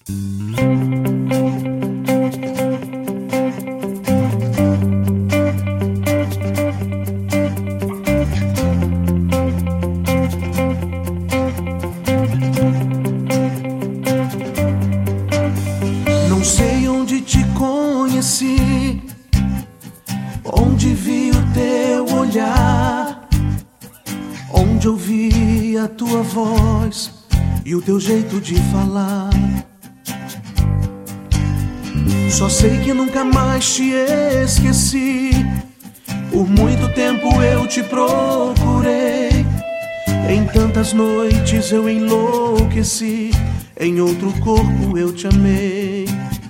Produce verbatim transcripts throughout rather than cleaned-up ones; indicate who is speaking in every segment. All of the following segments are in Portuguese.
Speaker 1: Não sei onde te conheci, onde vi o teu olhar, onde ouvi a tua voz e o teu jeito de falar. Só sei que nunca mais te esqueci. Por muito tempo eu te procurei, em tantas noites eu enlouqueci, em outro corpo eu te amei.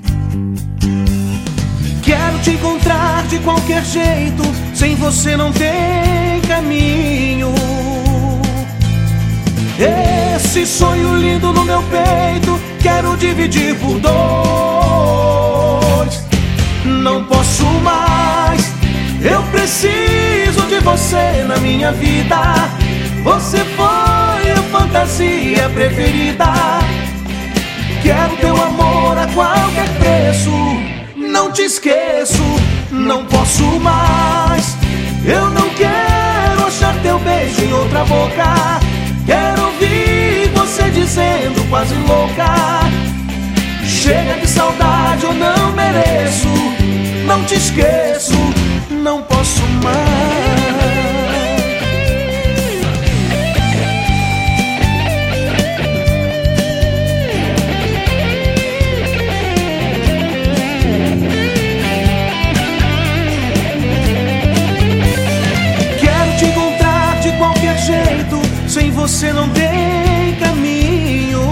Speaker 1: Quero te encontrar de qualquer jeito, sem você não tem caminho. Esse sonho lindo no meu peito, quero dividir por dois. Não posso mais, eu preciso de você na minha vida. Você foi a fantasia preferida. Quero teu amor a qualquer preço, não te esqueço, não posso mais. Eu não quero achar teu beijo em outra boca. Quero ouvir você dizendo quase louca: chega de saudade, eu não mereço. Não te esqueço, não posso mais. Sem você não tem caminho.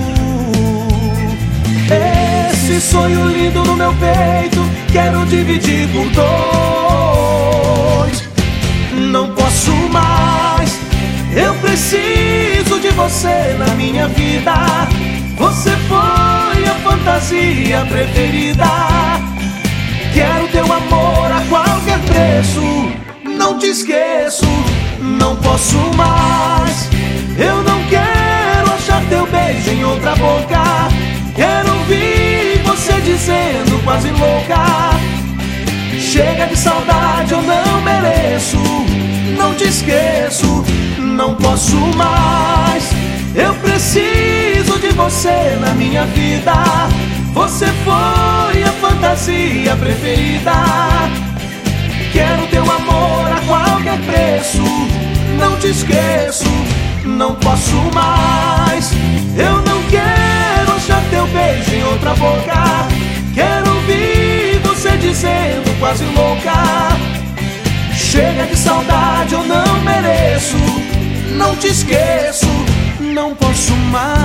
Speaker 1: Esse sonho lindo no meu peito, quero dividir por dois. Não posso mais, eu preciso de você na minha vida. Você foi a fantasia preferida. Quero teu amor a qualquer preço, não te esqueço, não posso mais. Eu não quero achar teu beijo em outra boca. Quero ouvir você dizendo quase louca: chega de saudade, eu não mereço. Não te esqueço, não posso mais. Eu preciso de você na minha vida. Você foi a fantasia preferida. Quero teu amor a qualquer preço, não te esqueço, não posso mais. Eu não quero achar teu beijo em outra boca. Quero ouvir você dizendo quase louca: chega de saudade, eu não mereço. Não te esqueço, não posso mais.